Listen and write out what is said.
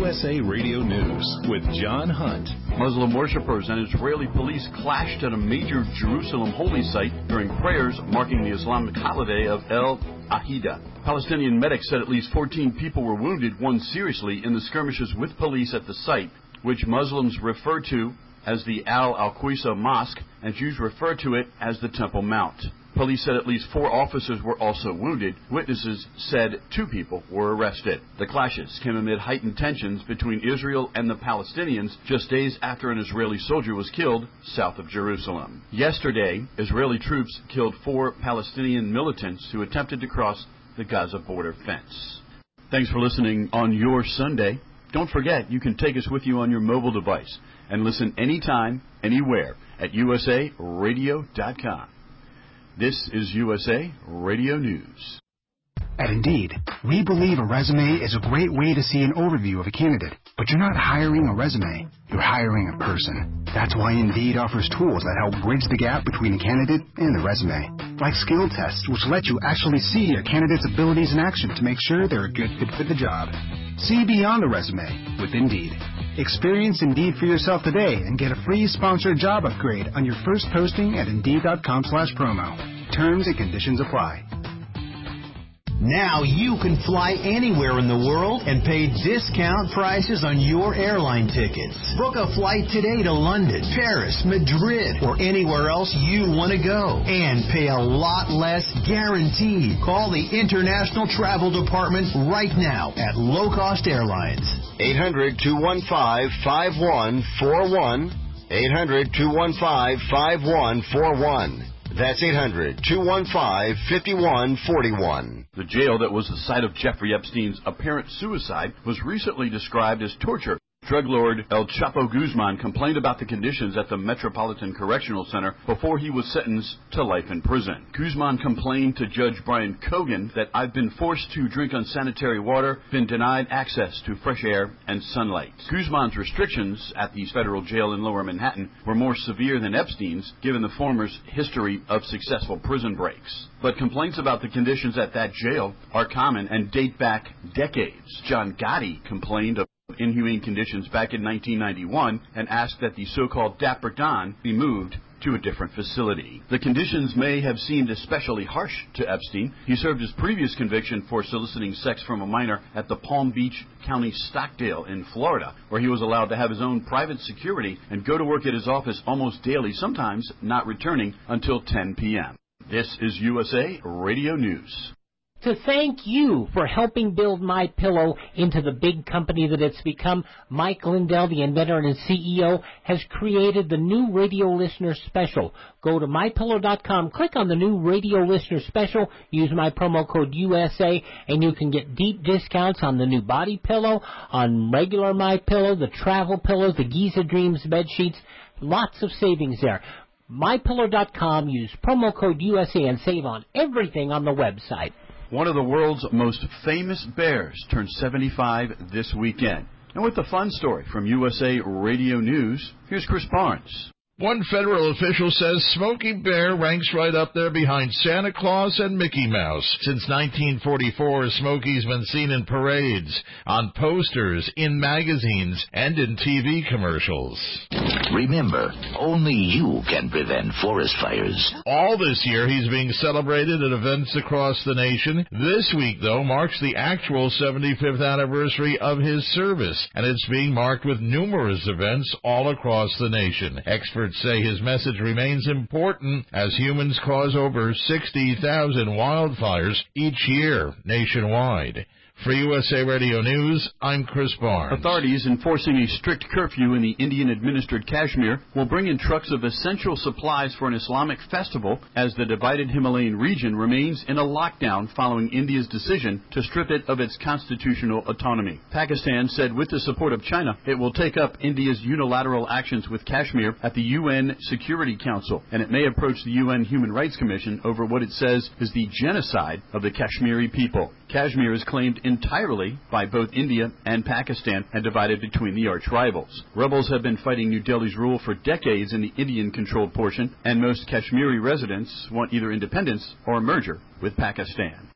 USA Radio News with John Hunt. Muslim worshippers and Israeli police clashed at a major Jerusalem holy site during prayers marking the Islamic holiday of El Ahida. Palestinian medics said at least 14 people were wounded, one seriously, in the skirmishes with police at the site, which Muslims refer to as the Al-Aqsa Mosque and Jews refer to it as the Temple Mount. Police said at least 4 officers were also wounded. Witnesses said 2 people were arrested. The clashes came amid heightened tensions between Israel and the Palestinians just days after an Israeli soldier was killed south of Jerusalem. Yesterday, Israeli troops killed 4 Palestinian militants who attempted to cross the Gaza border fence. Thanks for listening on your Sunday. Don't forget, you can take us with you on your mobile device and listen anytime, anywhere at usaradio.com. This is USA Radio News. At Indeed, we believe a resume is a great way to see an overview of a candidate. But you're not hiring a resume, you're hiring a person. That's why Indeed offers tools that help bridge the gap between a candidate and the resume. Like skill tests, which let you actually see a candidate's abilities in action to make sure they're a good fit for the job. See beyond a resume with Indeed. Experience Indeed for yourself today and get a free sponsored job upgrade on your first posting at Indeed.com/promo. Terms and conditions apply. Now you can fly anywhere in the world and pay discount prices on your airline tickets. Book a flight today to London, Paris, Madrid, or anywhere else you want to go. And pay a lot less guaranteed. Call the International Travel Department right now at Low Cost Airlines. 800-215-5141. 800-215-5141. That's 800-215-5141. The jail that was the site of Jeffrey Epstein's apparent suicide was recently described as torture. Drug lord El Chapo Guzman complained about the conditions at the Metropolitan Correctional Center before he was sentenced to life in prison. Guzman complained to Judge Brian Cogan that I've been forced to drink unsanitary water, been denied access to fresh air and sunlight. Guzman's restrictions at the federal jail in Lower Manhattan were more severe than Epstein's, given the former's history of successful prison breaks. But complaints about the conditions at that jail are common and date back decades. John Gotti complained of inhumane conditions back in 1991 and asked that the so-called Dapper Don be moved to a different facility. The conditions may have seemed especially harsh to Epstein. He served his previous conviction for soliciting sex from a minor at the Palm Beach County Stockdale in Florida, where he was allowed to have his own private security and go to work at his office almost daily, sometimes not returning until 10 p.m. This is USA Radio News. To thank you for helping build MyPillow into the big company that it's become, Mike Lindell, the inventor and CEO, has created the new radio listener special. Go to MyPillow.com, click on the new radio listener special, use my promo code USA, and you can get deep discounts on the new body pillow, on regular MyPillow, the travel pillows, the Giza Dreams bed sheets. Lots of savings there. MyPillow.com, use promo code USA and save on everything on the website. One of the world's most famous bears turned 75 this weekend. And with the fun story from USA Radio News, here's Chris Barnes. One federal official says Smokey Bear ranks right up there behind Santa Claus and Mickey Mouse. Since 1944, Smokey's been seen in parades, on posters, in magazines, and in TV commercials. Remember, only you can prevent forest fires. All this year, he's being celebrated at events across the nation. This week, though, marks the actual 75th anniversary of his service, and it's being marked with numerous events all across the nation. Experts say his message remains important as humans cause over 60,000 wildfires each year nationwide. For USA Radio News, I'm Chris Barnes. Authorities enforcing a strict curfew in the Indian-administered Kashmir will bring in trucks of essential supplies for an Islamic festival as the divided Himalayan region remains in a lockdown following India's decision to strip it of its constitutional autonomy. Pakistan said with the support of China, it will take up India's unilateral actions with Kashmir at the UN Security Council, and it may approach the UN Human Rights Commission over what it says is the genocide of the Kashmiri people. Kashmir is claimed entirely by both India and Pakistan and divided between the arch rivals. Rebels have been fighting New Delhi's rule for decades in the Indian-controlled portion, and most Kashmiri residents want either independence or a merger with Pakistan.